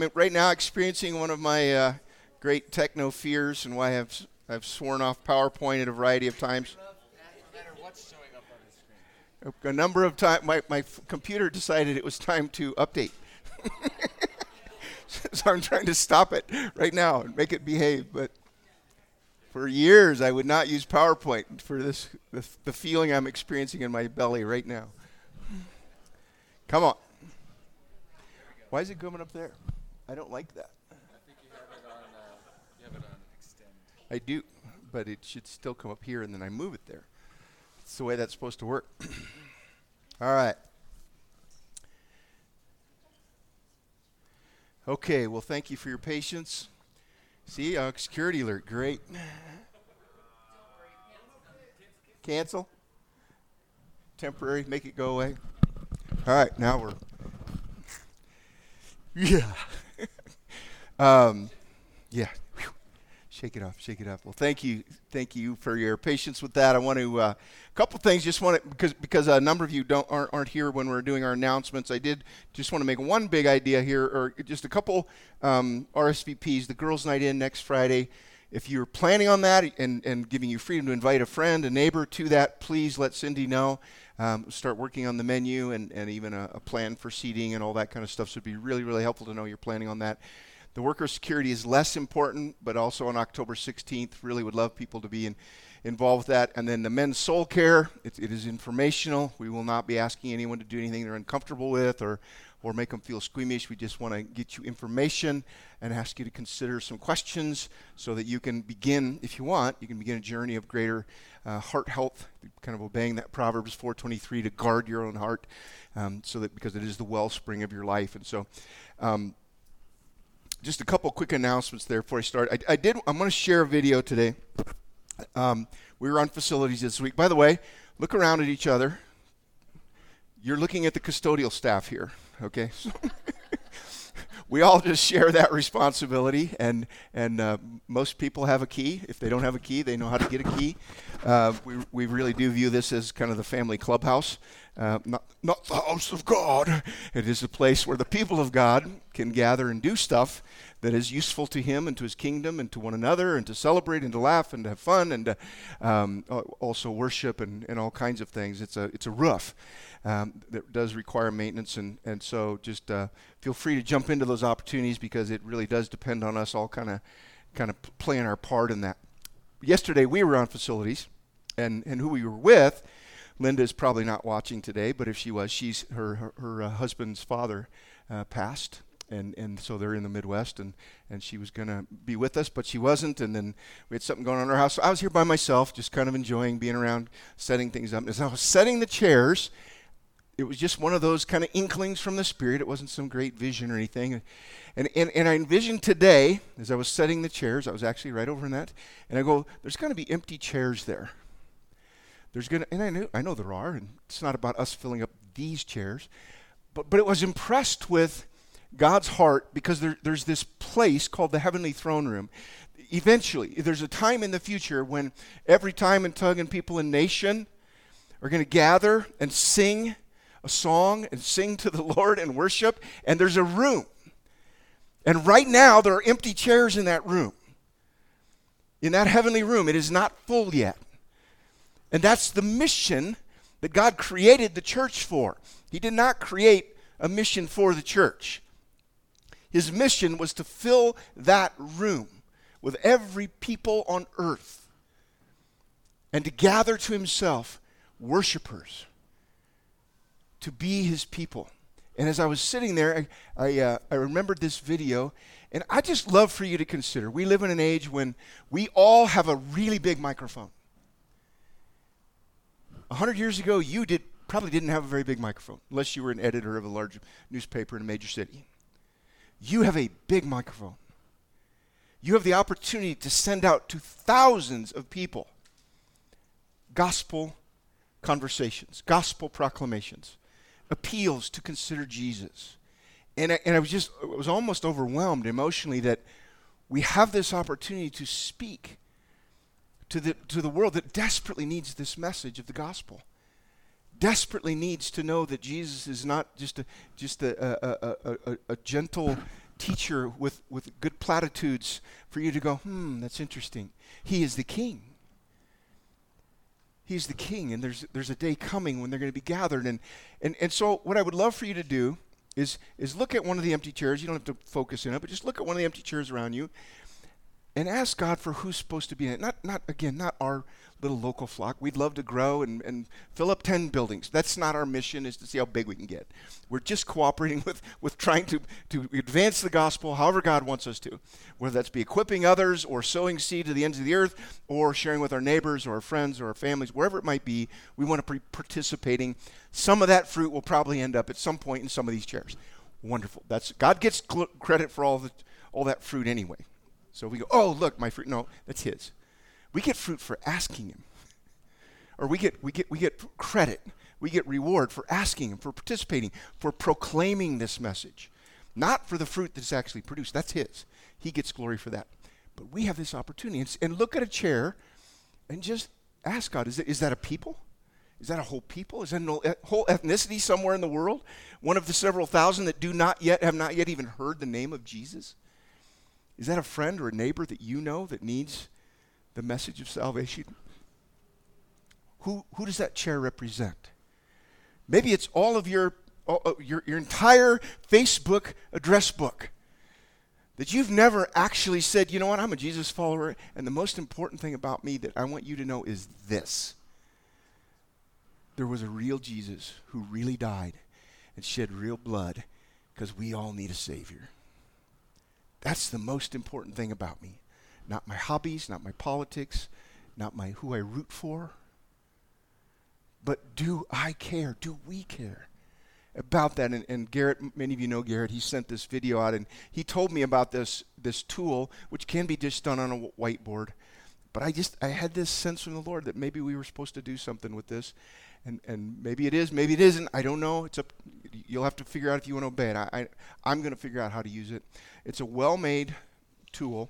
right now experiencing one of my great techno fears, and why I've sworn off PowerPoint at a variety of times. No matter what's showing up on the screen. A number of times, my computer decided it was time to update. So I'm trying to stop it right now and make it behave. But for years, I would not use PowerPoint for the feeling I'm experiencing in my belly right now. Come on. Why is it coming up there? I don't like that. I think you have it on extend. I do, but it should still come up here, and then I move it there. It's the way that's supposed to work. All right. Okay, well, thank you for your patience. See, security alert, great. Cancel? Temporary, make it go away. All right, now we're... Yeah. Yeah. Whew. Shake it off, shake it off. Well, thank you for your patience with that. I want to, a couple things, because a number of you aren't here when we're doing our announcements. I did just want to make one big idea here, or just a couple RSVPs. The Girls' Night In next Friday. If you're planning on that and giving you freedom to invite a friend, a neighbor to that, please let Cindy know. Start working on the menu and even a plan for seating and all that kind of stuff. So it'd be really, really helpful to know you're planning on that. The worker security is less important, but also on October 16th, really would love people to be involved with that. And then the men's soul care, it is informational. We will not be asking anyone to do anything they're uncomfortable with or make them feel squeamish. We just want to get you information and ask you to consider some questions so that you can begin, if you want, you can begin a journey of greater heart health, kind of obeying that Proverbs 4:23 to guard your own heart, because it is the wellspring of your life. And so just a couple quick announcements there before I start. I'm going to share a video today. We were on facilities this week. By the way, look around at each other. You're looking at the custodial staff here, okay? So we all just share that responsibility, and most people have a key. If they don't have a key, they know how to get a key. We really do view this as kind of the family clubhouse, not the house of God. It is a place where the people of God can gather and do stuff that is useful to Him and to His kingdom and to one another, and to celebrate and to laugh and to have fun and to also worship and all kinds of things. It's a roof that does require maintenance, and so just feel free to jump into those opportunities, because it really does depend on us all kind of playing our part in that. Yesterday we were on facilities, and who we were with, Linda's probably not watching today, but if she was, her husband's father passed. And so they're in the Midwest, and she was going to be with us, but she wasn't, and then we had something going on in our house. So I was here by myself, just kind of enjoying being around, setting things up. As I was setting the chairs, it was just one of those kind of inklings from the Spirit. It wasn't some great vision or anything. And I envisioned today, as I was setting the chairs, I was actually right over in that, and I go, there's going to be empty chairs there. And I know there are, and it's not about us filling up these chairs, but it was impressed with God's heart, because there's this place called the Heavenly Throne Room. Eventually, there's a time in the future when every time and Tug and people in Nation are going to gather and sing a song and sing to the Lord and worship, and there's a room. And right now, there are empty chairs in that room. In that heavenly room, it is not full yet. And that's the mission that God created the church for. He did not create a mission for the church. His mission was to fill that room with every people on earth and to gather to Himself worshipers to be His people. And as I was sitting there, I remembered this video, and I just love for you to consider. We live in an age when we all have a really big microphone. 100 years ago, you probably didn't have a very big microphone, unless you were an editor of a large newspaper in a major city. You have a big microphone. You have the opportunity to send out to thousands of people gospel conversations, gospel proclamations, appeals to consider Jesus. And I was almost overwhelmed emotionally that we have this opportunity to speak to the world that desperately needs this message of the gospel. Desperately needs to know that Jesus is not just a gentle teacher with good platitudes for you to go, that's interesting. He is the king. He's the king, and there's a day coming when they're going to be gathered. And so what I would love for you to do is look at one of the empty chairs. You don't have to focus in it, but just look at one of the empty chairs around you and ask God for who's supposed to be in it. Not our little local flock. We'd love to grow and fill up 10 buildings. That's not our mission, is to see how big we can get. We're just cooperating with trying to advance the gospel however God wants us to, whether that's be equipping others or sowing seed to the ends of the earth or sharing with our neighbors or our friends or our families, wherever it might be. We want to be participating. Some of that fruit will probably end up at some point in some of these chairs. Wonderful. God gets credit for all that fruit anyway. So we go, oh, look, my fruit. No, that's his. We get fruit for asking him. Or we get credit. We get reward for asking him, for participating, for proclaiming this message. Not for the fruit that's actually produced. That's his. He gets glory for that. But we have this opportunity. And look at a chair and just ask God, is that a people? Is that a whole people? Is that a whole ethnicity somewhere in the world? One of the several thousand that have not yet even heard the name of Jesus? Is that a friend or a neighbor that you know that needs the message of salvation? Who does that chair represent? Maybe it's all of your entire Facebook address book that you've never actually said, you know what, I'm a Jesus follower, and the most important thing about me that I want you to know is this. There was a real Jesus who really died and shed real blood because we all need a Savior. That's the most important thing about me. Not my hobbies, not my politics, not who I root for. But do I care? Do we care about that? And Garrett, many of you know Garrett, he sent this video out and he told me about this tool, which can be just done on a whiteboard. But I had this sense from the Lord that maybe we were supposed to do something with this. And maybe it is, maybe it isn't. I don't know. You'll have to figure out if you want to obey it. I'm going to figure out how to use it. It's a well-made tool.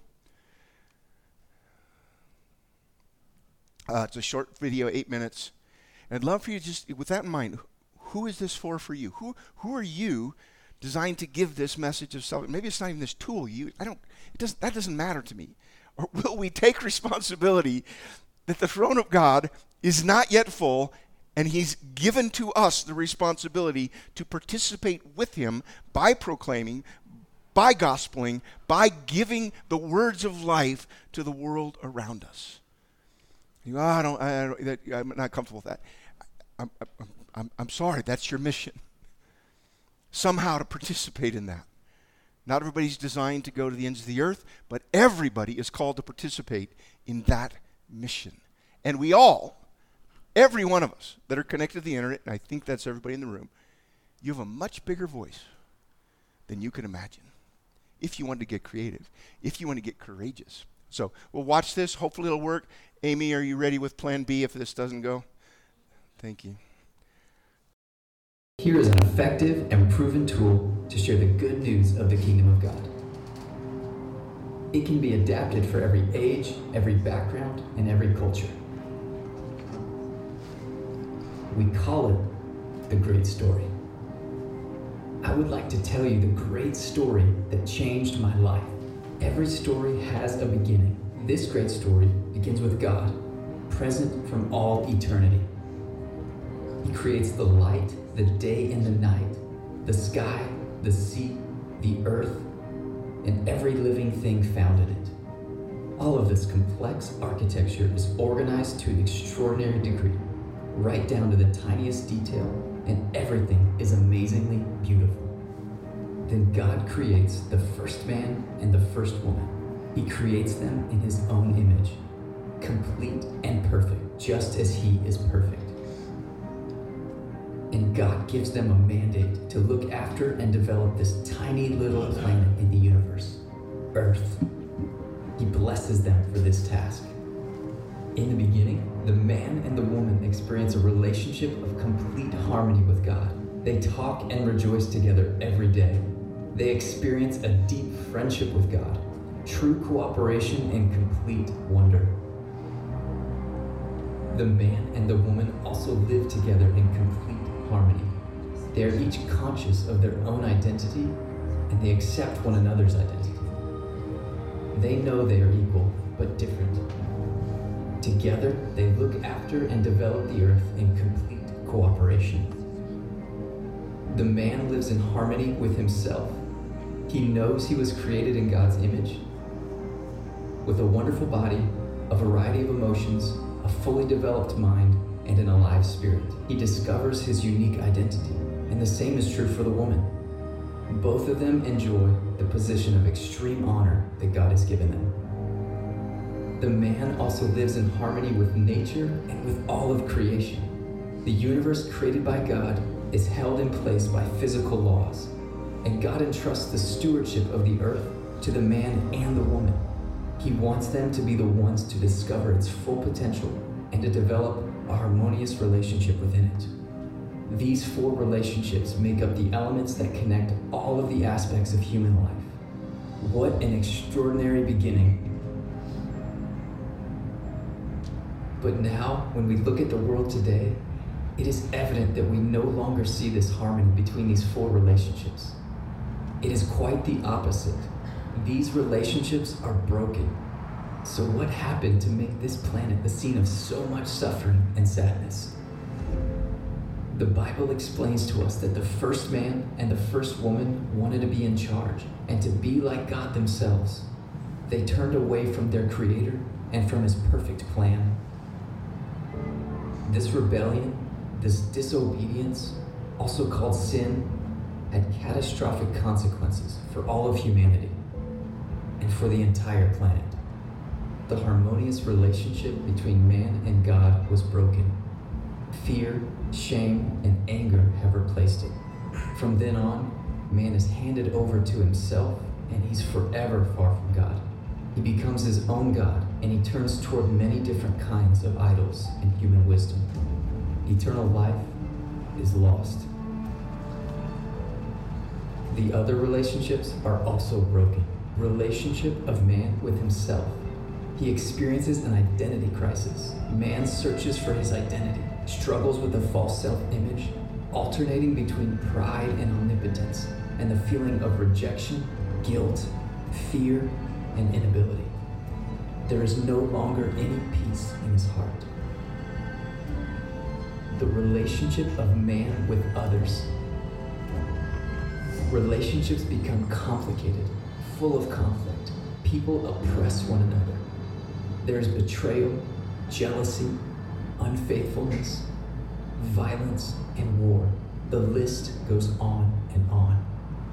It's a short video, 8 minutes. And I'd love for you to just, with that in mind, who is this for you? Who are you designed to give this message of salvation? Maybe it's not even this tool. That doesn't matter to me. Or will we take responsibility that the throne of God is not yet full, and he's given to us the responsibility to participate with him by proclaiming, by gospeling, by giving the words of life to the world around us. You go, I'm not comfortable with that. I'm sorry, that's your mission. Somehow to participate in that. Not everybody's designed to go to the ends of the earth, but everybody is called to participate in that mission. And we all, every one of us that are connected to the internet, and I think that's everybody in the room, you have a much bigger voice than you can imagine. If you want to get creative, if you want to get courageous. So we'll watch this. Hopefully it'll work. Amy, are you ready with plan B if this doesn't go? Thank you. Here is an effective and proven tool to share the good news of the kingdom of God. It can be adapted for every age, every background, and every culture. We call it the great story. I would like to tell you the great story that changed my life. Every story has a beginning. This great story begins with God, present from all eternity. He creates the light, the day and the night, the sky, the sea, the earth, and every living thing found in it. All of this complex architecture is organized to an extraordinary degree, right down to the tiniest detail, and everything is amazingly beautiful. Then God creates the first man and the first woman. He creates them in his own image, complete and perfect, just as he is perfect. And God gives them a mandate to look after and develop this tiny little planet in the universe, Earth. He blesses them for this task. In the beginning, the man and the woman experience a relationship of complete harmony with God. They talk and rejoice together every day. They experience a deep friendship with God, true cooperation and complete wonder. The man and the woman also live together in complete harmony. They are each conscious of their own identity and they accept one another's identity. They know they are equal, but different. Together, they look after and develop the earth in complete cooperation. The man lives in harmony with himself. He knows he was created in God's image, with a wonderful body, a variety of emotions, a fully developed mind, and an alive spirit. He discovers his unique identity, and the same is true for the woman. Both of them enjoy the position of extreme honor that God has given them. The man also lives in harmony with nature and with all of creation. The universe created by God is held in place by physical laws, and God entrusts the stewardship of the earth to the man and the woman. He wants them to be the ones to discover its full potential and to develop a harmonious relationship within it. These four relationships make up the elements that connect all of the aspects of human life. What an extraordinary beginning. But now, when we look at the world today, it is evident that we no longer see this harmony between these four relationships. It is quite the opposite. These relationships are broken. So what happened to make this planet the scene of so much suffering and sadness? The Bible explains to us that the first man and the first woman wanted to be in charge and to be like God themselves. They turned away from their Creator and from His perfect plan. This rebellion, this disobedience, also called sin, had catastrophic consequences for all of humanity and for the entire planet. The harmonious relationship between man and God was broken. Fear, shame, and anger have replaced it. From then on, man is handed over to himself, and he's forever far from God. He becomes his own God, and he turns toward many different kinds of idols and human wisdom. Eternal life is lost. The other relationships are also broken. Relationship of man with himself. He experiences an identity crisis. Man searches for his identity, struggles with a false self-image, alternating between pride and omnipotence, and the feeling of rejection, guilt, fear, and inability. There is no longer any peace in his heart. The relationship of man with others. Relationships become complicated, full of conflict. People oppress one another. There's betrayal, jealousy, unfaithfulness, violence, and war. The list goes on and on.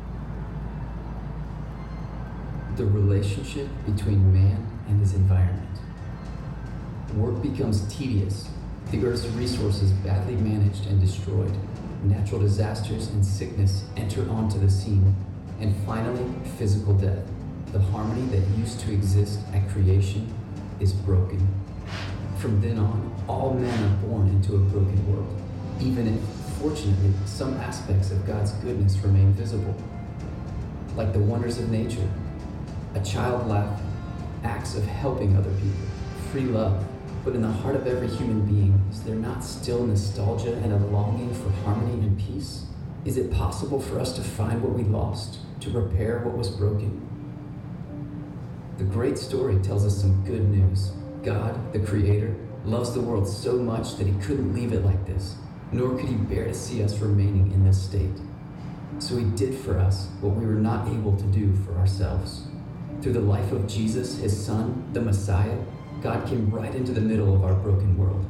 The relationship between man and his environment. Work becomes tedious. The Earth's resources badly managed and destroyed. Natural disasters and sickness enter onto the scene. And finally, physical death. The harmony that used to exist at creation is broken. From then on, all men are born into a broken world, even if, fortunately, some aspects of God's goodness remain visible, like the wonders of nature, a child laugh, acts of helping other people, free love. But in the heart of every human being, is there not still nostalgia and a longing for harmony and peace? Is it possible for us to find what we lost, to repair what was broken? The great story tells us some good news. God, the Creator, loves the world so much that He couldn't leave it like this, nor could He bear to see us remaining in this state. So He did for us what we were not able to do for ourselves. Through the life of Jesus, His Son, the Messiah, God came right into the middle of our broken world.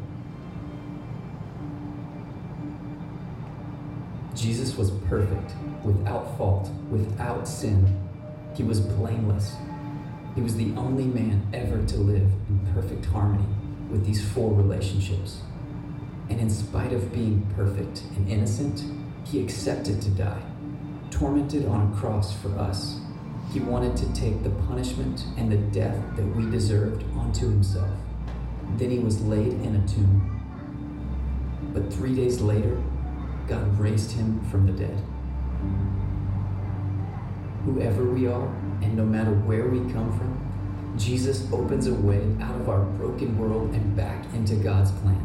Jesus was perfect, without fault, without sin. He was blameless. He was the only man ever to live in perfect harmony with these four relationships. And in spite of being perfect and innocent, He accepted to die, tormented on a cross for us. He wanted to take the punishment and the death that we deserved onto Himself. Then He was laid in a tomb. But 3 days later, God raised Him from the dead. Whoever we are, and no matter where we come from, Jesus opens a way out of our broken world and back into God's plan.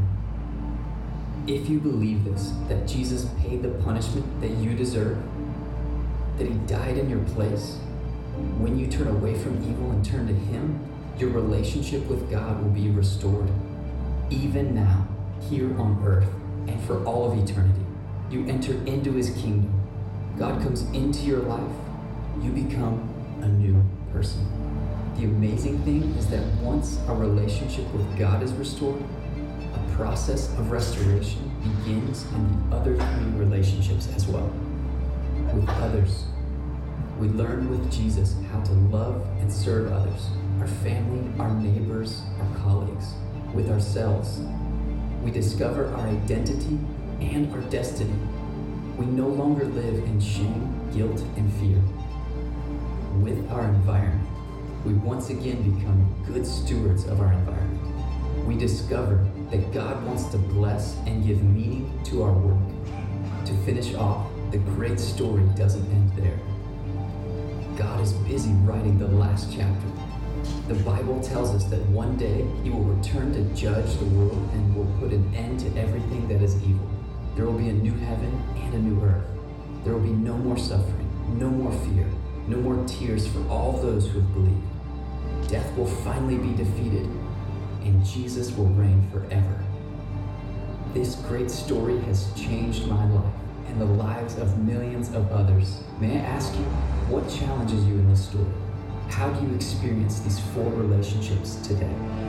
If you believe this, that Jesus paid the punishment that you deserve, that he died in your place. When you turn away from evil and turn to him, your relationship with God will be restored. Even now, here on earth, and for all of eternity, you enter into his kingdom. God comes into your life. You become a new person. The amazing thing is that once our relationship with God is restored, a process of restoration begins in the other three relationships as well. With others, we learn with Jesus how to love and serve others, our family, our neighbors, our colleagues. With ourselves, we discover our identity and our destiny. We no longer live in shame, guilt, and fear. With our environment, we once again become good stewards of our environment. We discover that God wants to bless and give meaning to our work. To finish off, the great story doesn't end there. God is busy writing the last chapter. The Bible tells us that one day he will return to judge the world and will put an end to everything that is evil. There will be a new heaven and a new earth. There will be no more suffering, no more fear, no more tears for all those who have believed. Death will finally be defeated, and Jesus will reign forever. This great story has changed my life and the lives of millions of others. May I ask you, what challenges you in this story? How do you experience these four relationships today?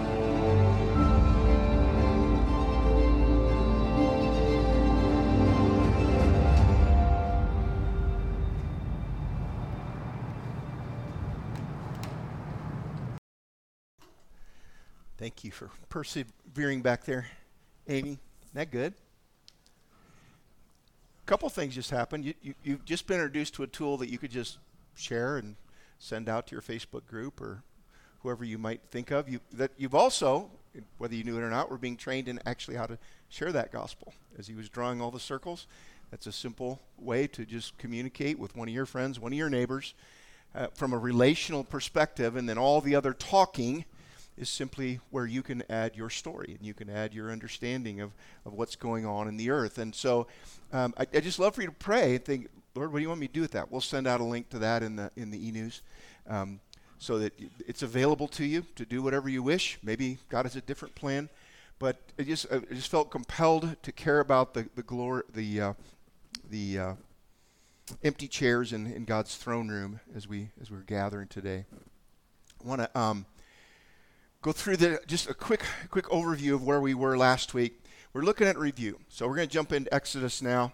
Thank you for persevering back there, Amy. Isn't that good? A couple things just happened. You've just been introduced to a tool that you could just share and send out to your Facebook group or whoever you might think of. You've also, whether you knew it or not, were being trained in actually how to share that gospel. As he was drawing all the circles, that's a simple way to just communicate with one of your friends, one of your neighbors, from a relational perspective, and then all the other talking is simply where you can add your story and you can add your understanding of what's going on in the earth. And so I just love for you to pray and think, Lord, what do you want me to do with that? We'll send out a link to that in the e-news so that it's available to you to do whatever you wish. Maybe God has a different plan, but I just felt compelled to care about the glory, the empty chairs in God's throne room as we're gathering today. I want to go through just a quick overview of where we were last week. We're looking at review. So we're going to jump into Exodus now.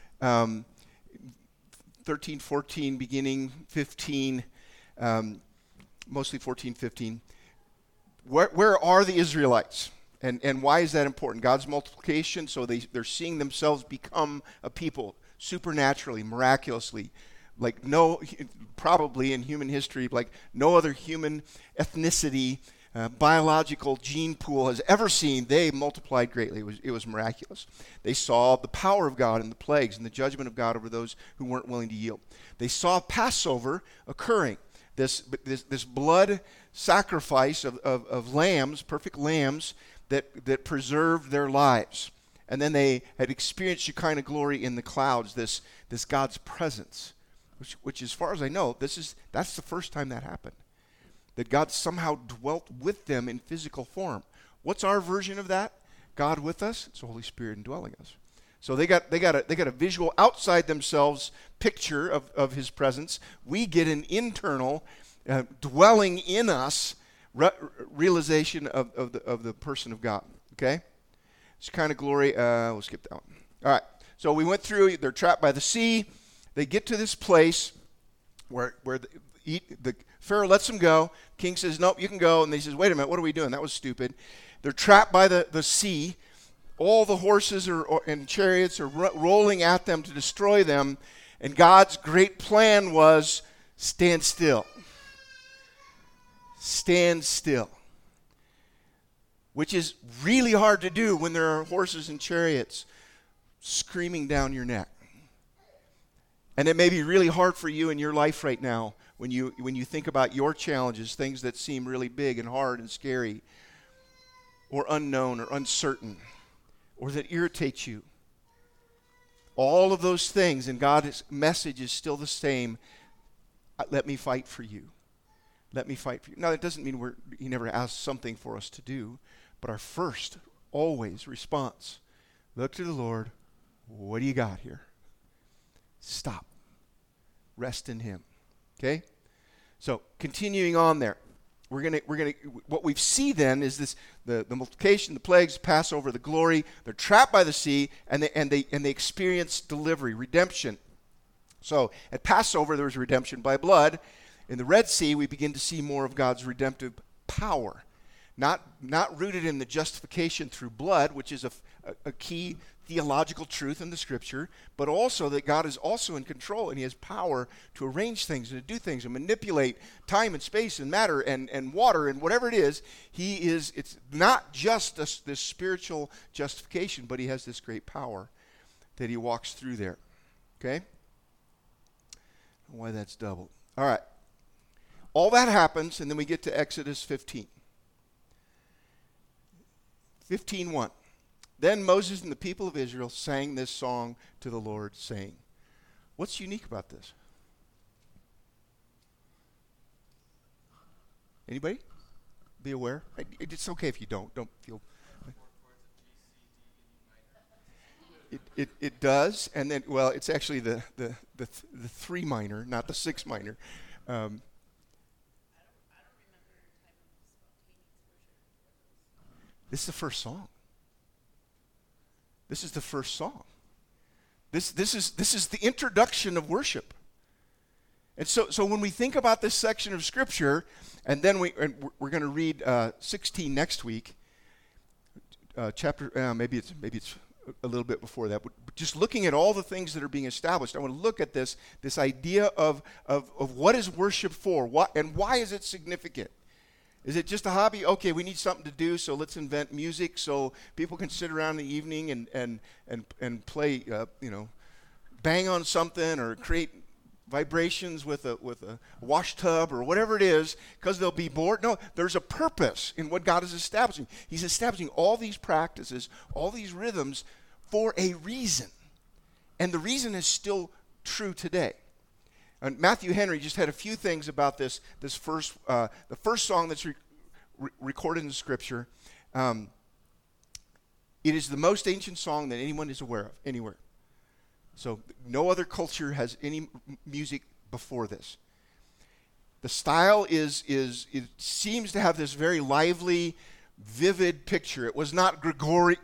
13, 14, beginning 15, mostly 14, 15. Where are the Israelites? And why is that important? God's multiplication, so they're seeing themselves become a people supernaturally, miraculously, like probably in human history, like no other human ethnicity, biological gene pool has ever seen. They multiplied greatly. It was miraculous. They saw the power of God in the plagues and the judgment of God over those who weren't willing to yield. They saw Passover occurring, this blood sacrifice of lambs, perfect lambs that preserved their lives. And then they had experienced Shekinah glory in the clouds, this God's presence, which as far as I know, that's the first time that happened. That God somehow dwelt with them in physical form. What's our version of that? God with us? It's the Holy Spirit indwelling us. So they got a visual outside themselves picture of His presence. We get an internal dwelling in us realization of the person of God. Okay, it's kind of glory. We'll skip that one. All right. So we went through. They're trapped by the sea. They get to this place where the Pharaoh lets them go. King says, nope, you can go. And he says, wait a minute, what are we doing? That was stupid. They're trapped by the sea. All the horses and chariots are rolling at them to destroy them. And God's great plan was stand still. Stand still. Which is really hard to do when there are horses and chariots screaming down your neck. And it may be really hard for you in your life right now when you think about your challenges, things that seem really big and hard and scary, or unknown or uncertain, or that irritate you, all of those things, and God's message is still the same. Let me fight for you. Let me fight for you. Now, that doesn't mean he never asks something for us to do, but our first, always, response, look to the Lord. What do you got here? Stop. Rest in him. Okay? So, continuing on there. We're gonna what we see then is this the multiplication, the plagues, Passover, the glory. They're trapped by the sea, and they experience delivery, redemption. So at Passover there was redemption by blood. In the Red Sea we begin to see more of God's redemptive power, not rooted in the justification through blood, which is a key theological truth in the Scripture, but also that God is also in control and he has power to arrange things and to do things and manipulate time and space and matter and water and whatever it is. It's not just this spiritual justification, but he has this great power that he walks through there. Okay? Why that's doubled. All right. All that happens, and then we get to Exodus 15. 15:1. Then Moses and the people of Israel sang this song to the Lord, saying, what's unique about this? Anybody? Be aware. It's okay if you don't feel. It does, and then, well, it's actually the 3 minor, not the 6 minor. This is the first song. This is the first song. This is the introduction of worship. And so when we think about this section of Scripture, and then we're going to read 16 next week, chapter maybe it's a little bit before that, but just looking at all the things that are being established, I want to look at this idea of what is worship for, why is it significant? Is it just a hobby? Okay, we need something to do, so let's invent music so people can sit around in the evening and play, bang on something or create vibrations with a wash tub or whatever it is because they'll be bored. No, there's a purpose in what God is establishing. He's establishing all these practices, all these rhythms for a reason. And the reason is still true today. And Matthew Henry just had a few things about this first, the first song that's recorded in Scripture. It is the most ancient song that anyone is aware of anywhere. So no other culture has any music before this. The style it seems to have this very lively, vivid picture. It was not Gregorian.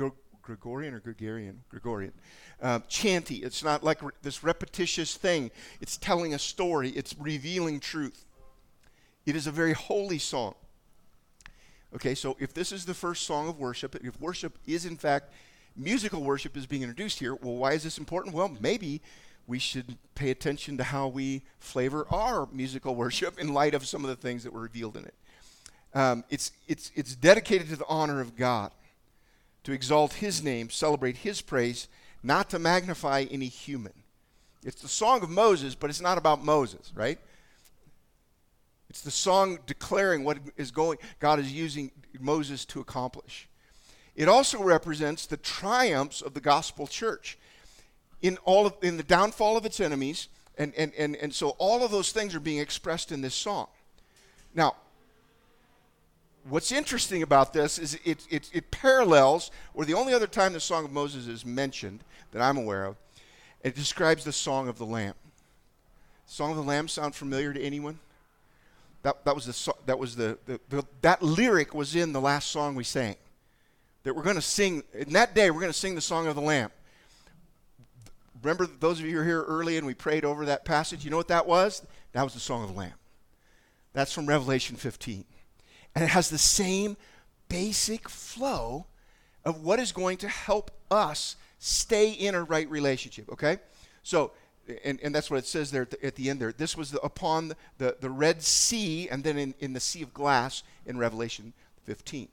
Chanty. It's not like this repetitious thing. It's telling a story. It's revealing truth. It is a very holy song. Okay, so if this is the first song of worship, if worship is in fact, musical worship is being introduced here, well, why is this important? Well, maybe we should pay attention to how we flavor our musical worship in light of some of the things that were revealed in it. It's dedicated to the honor of God, to exalt his name, celebrate his praise, not to magnify any human. It's the song of Moses, but it's not about Moses, right? It's the song declaring what God is using Moses to accomplish. It also represents the triumphs of the gospel church in the downfall of its enemies, and so all of those things are being expressed in this song. Now, what's interesting about this is it parallels, or the only other time the Song of Moses is mentioned that I'm aware of, it describes the Song of the Lamb. Song of the Lamb sound familiar to anyone? That lyric was in the last song we sang. That we're going to sing, in that day we're going to sing the Song of the Lamb. Remember those of you who were here early and we prayed over that passage, you know what that was? That was the Song of the Lamb. That's from Revelation 15. And it has the same basic flow of what is going to help us stay in a right relationship, okay? So, and that's what it says there at the end there. This was upon the Red Sea, and then in the Sea of Glass in Revelation 15.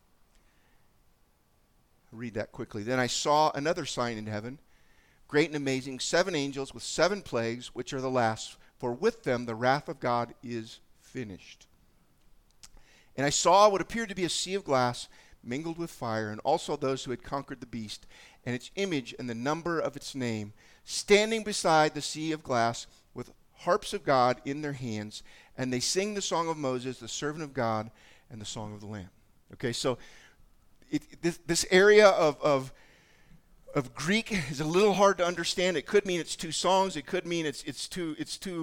I'll read that quickly. Then I saw another sign in heaven, great and amazing, 7 angels with 7 plagues, which are the last, for with them the wrath of God is finished. And I saw what appeared to be a sea of glass mingled with fire, and also those who had conquered the beast, and its image and the number of its name, standing beside the sea of glass with harps of God in their hands, and they sing the song of Moses, the servant of God, and the song of the Lamb. Okay, so this area of Greek is a little hard to understand. It could mean it's two songs. It could mean it's two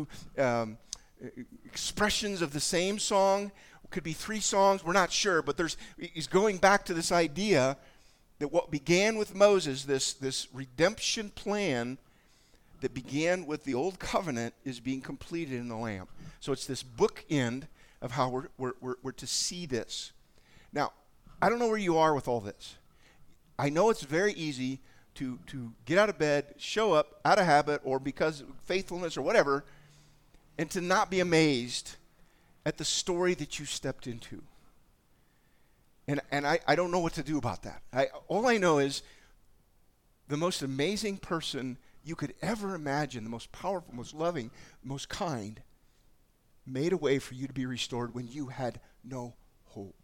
expressions of the same song. It could be three songs. We're not sure, but he's going back to this idea that what began with Moses, this redemption plan that began with the old covenant, is being completed in the Lamb. So it's this bookend of how we're to see this. Now, I don't know where you are with all this. I know it's very easy to get out of bed, show up out of habit or because of faithfulness or whatever, and to not be amazed at the story that you stepped into. And I don't know what to do about that. All I know is the most amazing person you could ever imagine, the most powerful, most loving, most kind, made a way for you to be restored when you had no hope.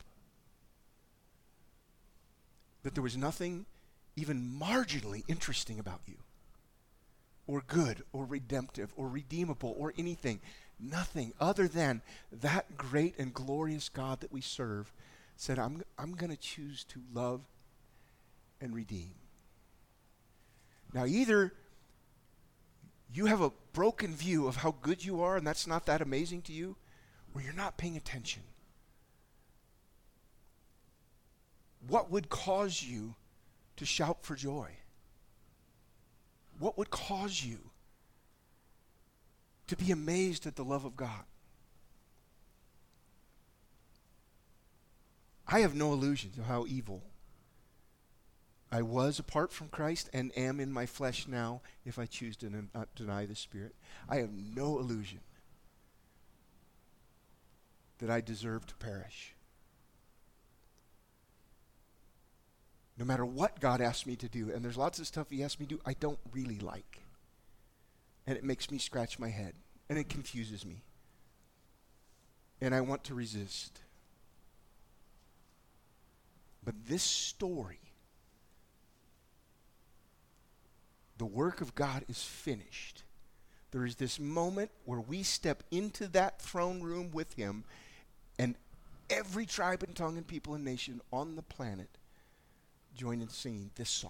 That there was nothing even marginally interesting about you, or good, or redemptive, or redeemable, or anything. Nothing other than that great and glorious God that we serve said, I'm going to choose to love and redeem. Now, either you have a broken view of how good you are, and that's not that amazing to you, or you're not paying attention. What would cause you to shout for joy? What would cause you to be amazed at the love of God? I have no illusions of how evil I was apart from Christ and am in my flesh now if I choose to not deny the Spirit. I have no illusion that I deserve to perish. No matter what God asks me to do, and there's lots of stuff he asks me to do I don't really like. And it makes me scratch my head, and it confuses me. And I want to resist. But this story, the work of God is finished. There is this moment where we step into that throne room with him, and every tribe and tongue and people and nation on the planet join in singing this song.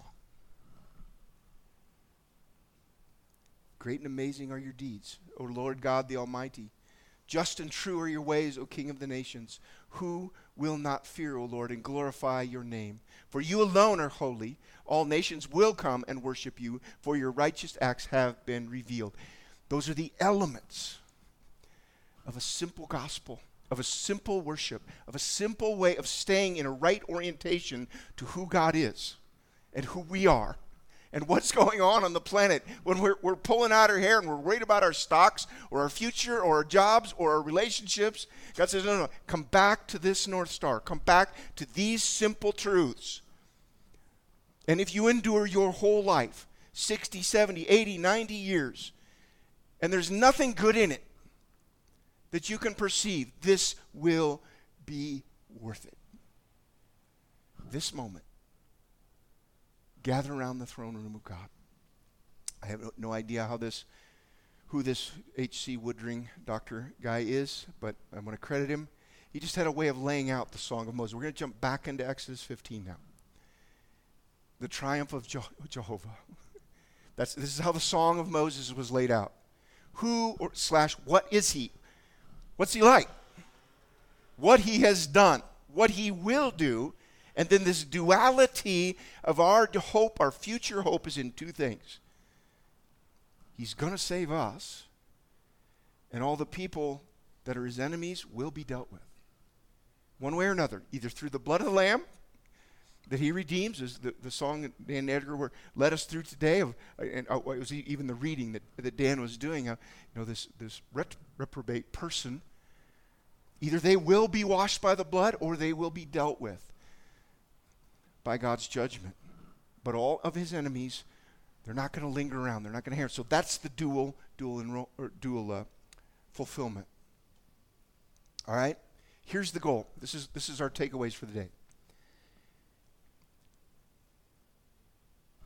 Great and amazing are your deeds, O Lord God the Almighty. Just and true are your ways, O King of the nations. Who will not fear, O Lord, and glorify your name? For you alone are holy. All nations will come and worship you, for your righteous acts have been revealed. Those are the elements of a simple gospel, of a simple worship, of a simple way of staying in a right orientation to who God is and who we are and what's going on the planet. When we're pulling out our hair and we're worried about our stocks or our future or our jobs or our relationships, God says, no, come back to this North Star. Come back to these simple truths. And if you endure your whole life, 60, 70, 80, 90 years, and there's nothing good in it that you can perceive, this will be worth it. This moment, gather around the throne room of God. I have no idea who this H.C. Woodring doctor guy is, but I'm going to credit him. He just had a way of laying out the Song of Moses. We're going to jump back into Exodus 15 now. The triumph of Jehovah. This is how the Song of Moses was laid out. What is he? What's he like? What he has done, what he will do, and then this duality of our hope, our future hope is in two things. He's going to save us, and all the people that are his enemies will be dealt with. One way or another, either through the blood of the Lamb that he redeems, as the song that Dan and Edgar led us through today, it was even the reading that Dan was doing, this reprobate person. Either they will be washed by the blood or they will be dealt with by God's judgment. But all of his enemies, they're not going to linger around. They're not going to hear. So that's the dual fulfillment. All right? Here's the goal. This is our takeaways for the day.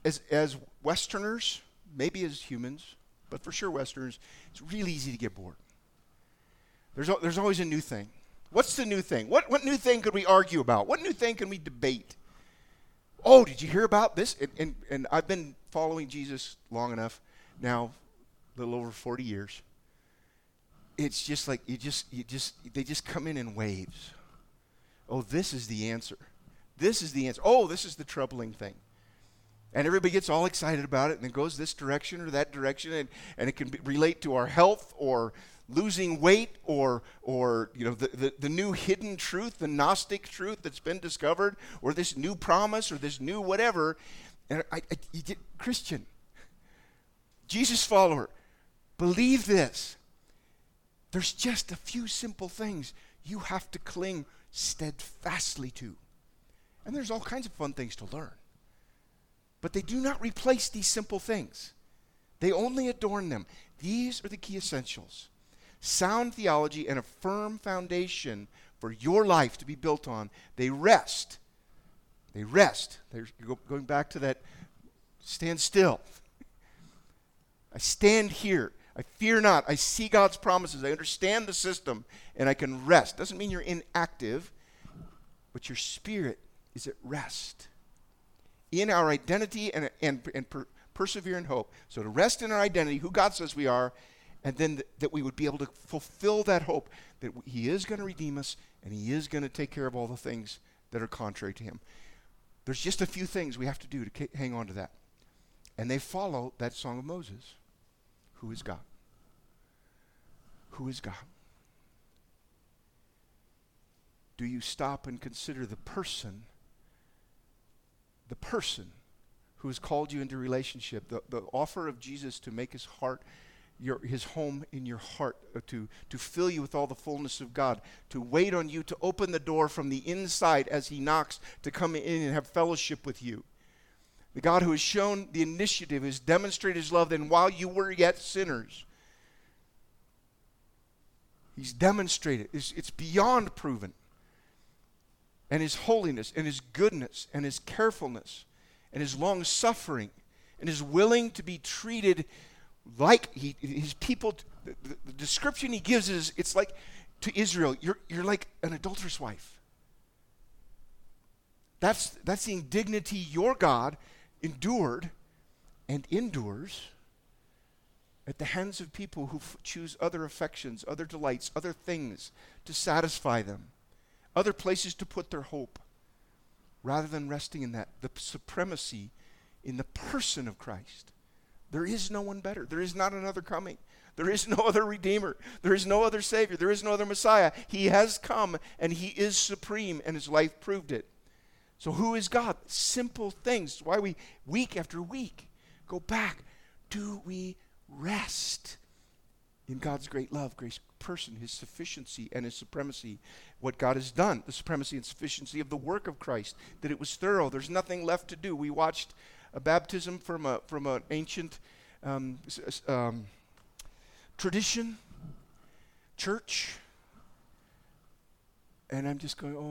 as Westerners, maybe as humans, but for sure Westerners, it's really easy to get bored. There's always a new thing. What's the new thing? What new thing could we argue about? What new thing can we debate? Oh, did you hear about this? And I've been following Jesus long enough now, a little over 40 years. It's just like they just come in waves. Oh, this is the answer. This is the answer. Oh, this is the troubling thing. And everybody gets all excited about it, and it goes this direction or that direction, and it can relate to our health or losing weight or the new hidden truth, the Gnostic truth that's been discovered, or this new promise or this new whatever. And you get Christian, Jesus follower, believe this. There's just a few simple things you have to cling steadfastly to. And there's all kinds of fun things to learn. But they do not replace these simple things. They only adorn them. These are the key essentials. Sound theology and a firm foundation for your life to be built on. They rest. They rest. They're going back to that stand still. I stand here. I fear not. I see God's promises. I understand the system, and I can rest. Doesn't mean you're inactive, but your spirit is at rest in our identity and persevere in hope. So to rest in our identity, who God says we are, and then that we would be able to fulfill that hope that he is going to redeem us and he is going to take care of all the things that are contrary to him. There's just a few things we have to do to hang on to that. And they follow that Song of Moses. Who is God? Who is God? Do you stop and consider the person who has called you into relationship, the offer of Jesus to make his heart, his home in your heart, to fill you with all the fullness of God, to wait on you, to open the door from the inside as he knocks, to come in and have fellowship with you. The God who has shown the initiative, has demonstrated his love, then while you were yet sinners, he's demonstrated. It's beyond proven. And his holiness and his goodness and his carefulness and his long suffering and his willing to be treated like his people. The description he gives is, it's like to Israel, you're like an adulterous wife. That's the indignity your God endured and endures at the hands of people who choose other affections, other delights, other things to satisfy them, other places to put their hope, rather than resting in that, the supremacy in the person of Christ. There is no one better. There is not another coming. There is no other Redeemer. There is no other Savior. There is no other Messiah. He has come, and he is supreme, and his life proved it. So who is God? Simple things. Why we, week after week, go back. Do we rest in God's great love, grace, person, his sufficiency and his supremacy, what God has done, the supremacy and sufficiency of the work of Christ, that it was thorough. There's nothing left to do. We watched a baptism from an ancient tradition, church, and I'm just going,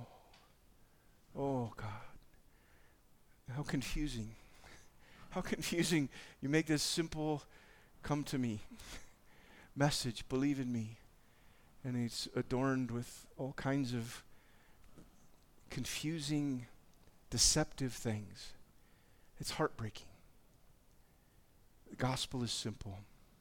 oh God, how confusing. How confusing. You make this simple, come to me message, believe in me, and it's adorned with all kinds of confusing, deceptive things. It's heartbreaking. The gospel is simple.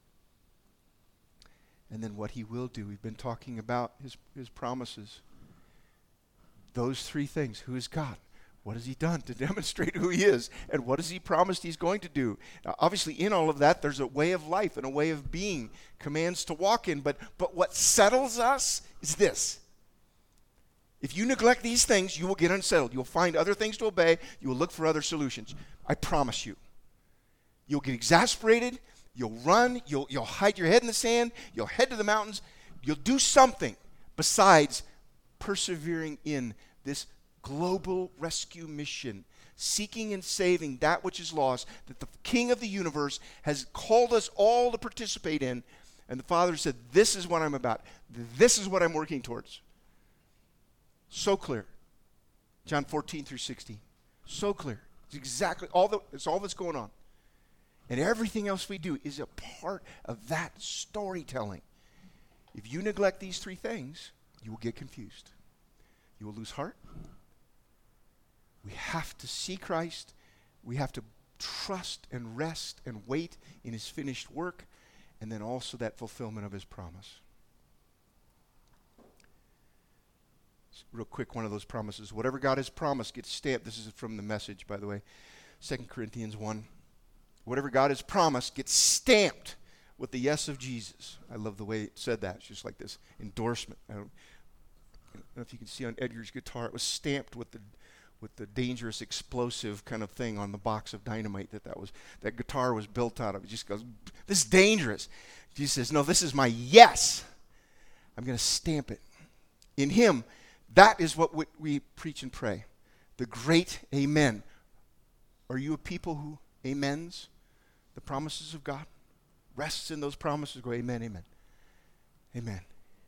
And then what he will do, we've been talking about his promises. Those three things. Who is God? What has he done to demonstrate who he is? And what has he promised he's going to do? Now, obviously, in all of that, there's a way of life and a way of being, commands to walk in. But what settles us is this. If you neglect these things, you will get unsettled. You'll find other things to obey. You will look for other solutions. I promise you. You'll get exasperated. You'll run. You'll hide your head in the sand. You'll head to the mountains. You'll do something besides persevering in this global rescue mission, seeking and saving that which is lost, that the King of the universe has called us all to participate in. And the Father said, this is what I'm about. This is what I'm working towards. So clear. John 14 through 16. So clear. It's all that's going on. And everything else we do is a part of that storytelling. If you neglect these three things, you will get confused. You will lose heart. We have to see Christ. We have to trust and rest and wait in his finished work, and then also that fulfillment of his promise. Real quick, one of those promises. Whatever God has promised gets stamped. This is from the Message, by the way. 2 Corinthians 1. Whatever God has promised gets stamped with the yes of Jesus. I love the way it said that. It's just like this endorsement. I don't know if you can see on Edgar's guitar, it was stamped with the dangerous explosive kind of thing on the box of dynamite that guitar was built out of. It just goes, this is dangerous. Jesus says, no, this is my yes. I'm going to stamp it. In him, that is what we preach and pray. The great amen. Are you a people who amens the promises of God? Rests in those promises. Go amen, amen. Amen.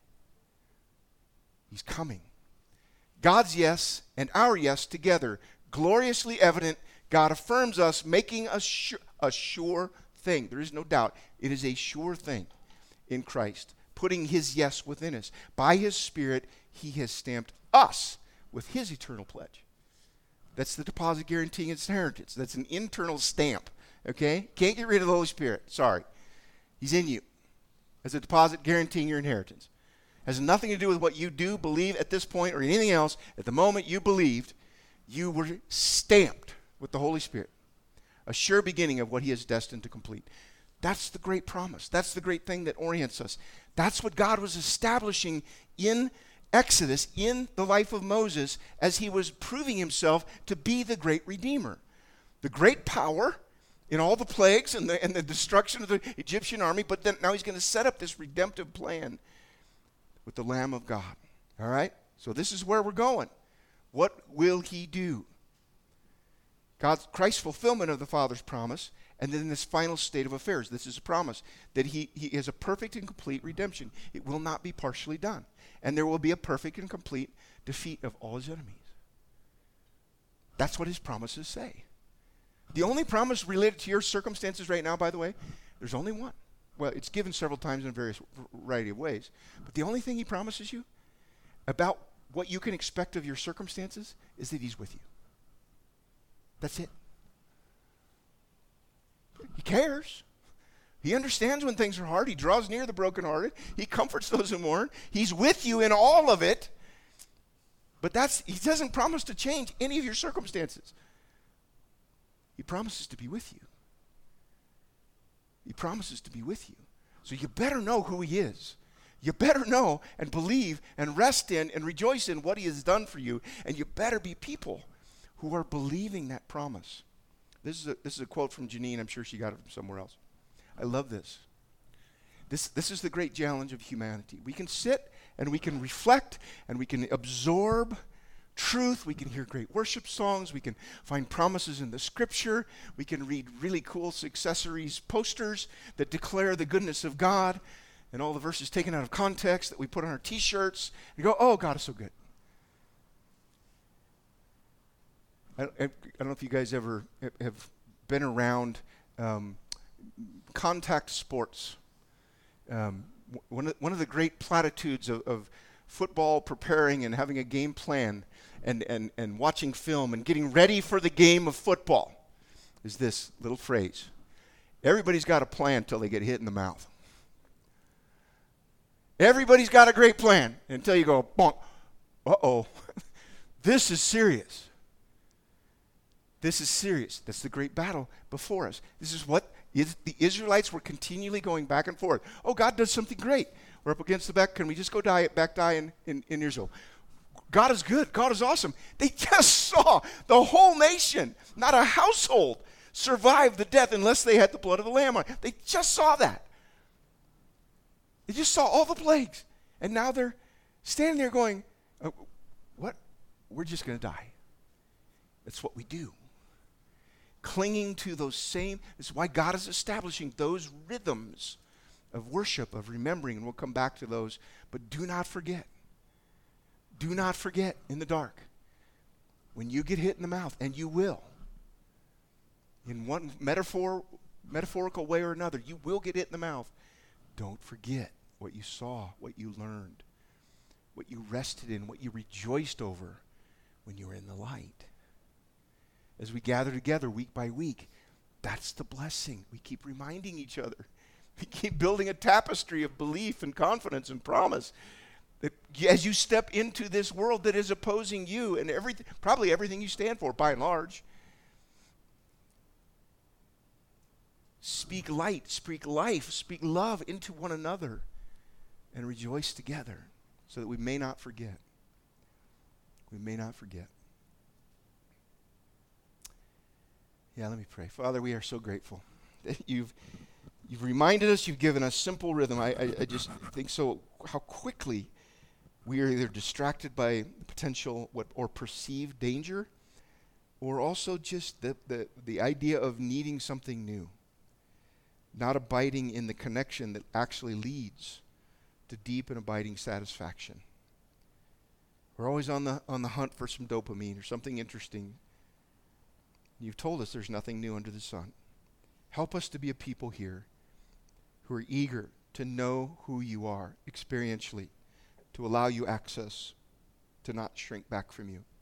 He's coming. God's yes and our yes together, gloriously evident. God affirms us, making a sure thing. There is no doubt. It is a sure thing in Christ, putting his yes within us. By his Spirit, he has stamped us with his eternal pledge. That's the deposit guaranteeing its inheritance. That's an internal stamp, okay? Can't get rid of the Holy Spirit. Sorry. He's in you as a deposit guaranteeing your inheritance. Has nothing to do with what you do, believe at this point, or anything else. At the moment you believed, you were stamped with the Holy Spirit. A sure beginning of what he is destined to complete. That's the great promise. That's the great thing that orients us. That's what God was establishing in Exodus, in the life of Moses, as he was proving himself to be the great Redeemer. The great power in all the plagues and the destruction of the Egyptian army, but then now he's going to set up this redemptive plan with the Lamb of God. All right? So this is where we're going. What will he do? Christ's fulfillment of the Father's promise, and then this final state of affairs. This is a promise that he is a perfect and complete redemption. It will not be partially done. And there will be a perfect and complete defeat of all his enemies. That's what his promises say. The only promise related to your circumstances right now, by the way, there's only one. Well, it's given several times in a various variety of ways. But the only thing he promises you about what you can expect of your circumstances is that he's with you. That's it. He cares. He understands when things are hard. He draws near the brokenhearted. He comforts those who mourn. He's with you in all of it. But he doesn't promise to change any of your circumstances. He promises to be with you. He promises to be with you. So you better know who he is. You better know and believe and rest in and rejoice in what he has done for you. And you better be people who are believing that promise. This is a quote from Janine. I'm sure she got it from somewhere else. I love this. This is the great challenge of humanity. We can sit and we can reflect and we can absorb truth. We can hear great worship songs. We can find promises in the scripture. We can read really cool accessories, posters that declare the goodness of God and all the verses taken out of context that we put on our t-shirts. And go, oh, God is so good. I don't know if you guys ever have been around contact sports. One of the great platitudes of football preparing and having a game plan and watching film and getting ready for the game of football is this little phrase. Everybody's got a plan until they get hit in the mouth. Everybody's got a great plan until you go, bonk. Uh-oh. This is serious. This is serious. That's the great battle before us. This is what the Israelites were continually going back and forth. Oh, God does something great. We're up against the back. Can we just go die in Israel? God is good. God is awesome. They just saw the whole nation, not a household, survive the death unless they had the blood of the Lamb on it. They just saw that. They just saw all the plagues. And now they're standing there going, what? We're just going to die. That's what we do. Clinging to those same, this is why God is establishing those rhythms of worship, of remembering, and we'll come back to those. But do not forget in the dark, when you get hit in the mouth, and you will, in one metaphorical way or another. You will get hit in the mouth. Don't forget what you saw, what you learned, what you rested in, what you rejoiced over when you were in the light. As we gather together week by week, that's the blessing. We keep reminding each other. We keep building a tapestry of belief and confidence and promise. That as you step into this world that is opposing you and probably everything you stand for, by and large, speak light, speak life, speak love into one another, and rejoice together so that we may not forget. We may not forget. Yeah, let me pray. Father, we are so grateful that you've reminded us, you've given us simple rhythm. I just think so how quickly we are either distracted by potential or perceived danger, or also just the idea of needing something new, not abiding in the connection that actually leads to deep and abiding satisfaction. We're always on the hunt for some dopamine or something interesting. You've told us there's nothing new under the sun. Help us to be a people here who are eager to know who you are experientially, to allow you access, to not shrink back from you.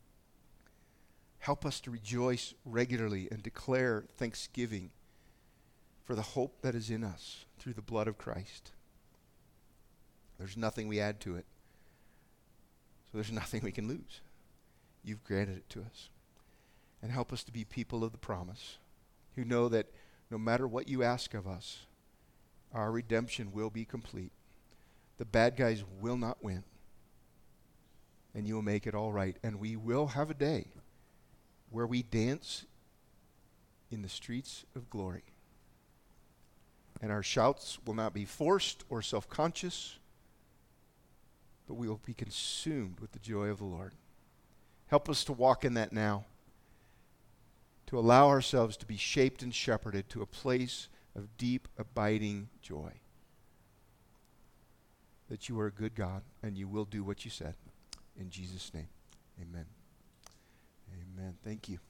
Help us to rejoice regularly and declare thanksgiving for the hope that is in us through the blood of Christ. There's nothing we add to it, so there's nothing we can lose. You've granted it to us. And help us to be people of the promise, who know that no matter what you ask of us, our redemption will be complete. The bad guys will not win. And you will make it all right. And we will have a day where we dance in the streets of glory. And our shouts will not be forced or self-conscious, but we will be consumed with the joy of the Lord. Help us to walk in that now, to allow ourselves to be shaped and shepherded to a place of deep, abiding joy. That you are a good God and you will do what you said. In Jesus' name, amen. Amen. Thank you.